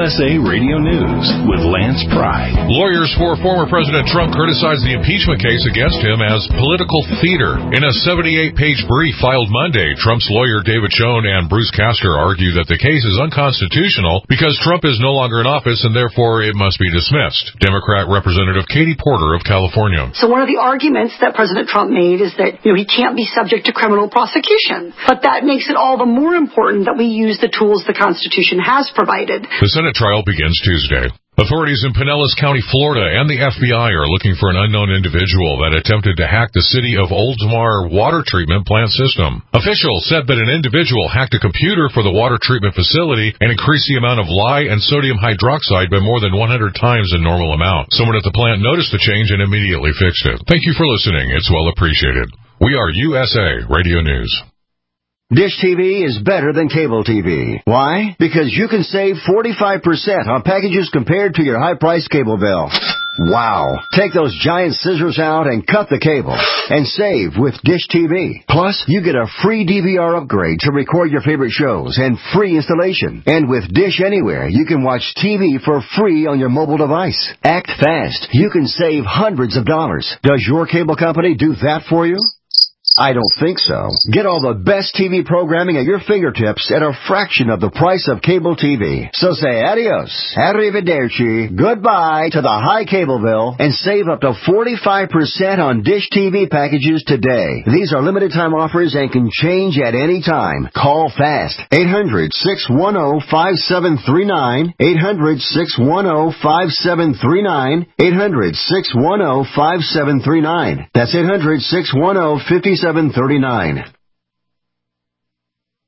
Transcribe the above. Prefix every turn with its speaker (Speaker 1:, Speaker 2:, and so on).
Speaker 1: USA Radio News with Lance Pride.
Speaker 2: Lawyers for former President Trump criticized the impeachment case against him as political theater. In a 78-page brief filed Monday, Trump's lawyer David Schoen and Bruce Castor argue that the case is unconstitutional because Trump is no longer in office and therefore it must be dismissed. Democrat Representative Katie Porter of California.
Speaker 3: So one of the arguments that President Trump made is that, he can't be subject to criminal prosecution. But that makes it all the more important that we use the tools the Constitution has provided.
Speaker 2: The Senate trial begins Tuesday. Authorities in Pinellas County, Florida, and the FBI are looking for an unknown individual that attempted to hack the city of Oldsmar water treatment plant system. Officials said that an individual hacked a computer for the water treatment facility and increased the amount of lye and sodium hydroxide by more than 100 times the normal amount. Someone at the plant noticed the change and immediately fixed it. Thank you for listening. It's well appreciated. We are USA Radio News.
Speaker 4: Dish TV is better than cable TV. Why? Because you can save 45% on packages compared to your high-priced cable bill. Wow. Take those giant scissors out and cut the cable and save with Dish TV. Plus, you get a free DVR upgrade to record your favorite shows and free installation. And with Dish Anywhere, you can watch TV for free on your mobile device. Act fast. You can save hundreds of dollars. Does your cable company do that for you? I don't think so. Get all the best TV programming at your fingertips at a fraction of the price of cable TV. So say adios, arrivederci, goodbye to the high cable bill and save up to 45% on Dish TV packages today. These are limited time offers and can change at any time. Call fast. 800-610-5739. 800-610-5739. 800-610-5739. That's 800-610-5739.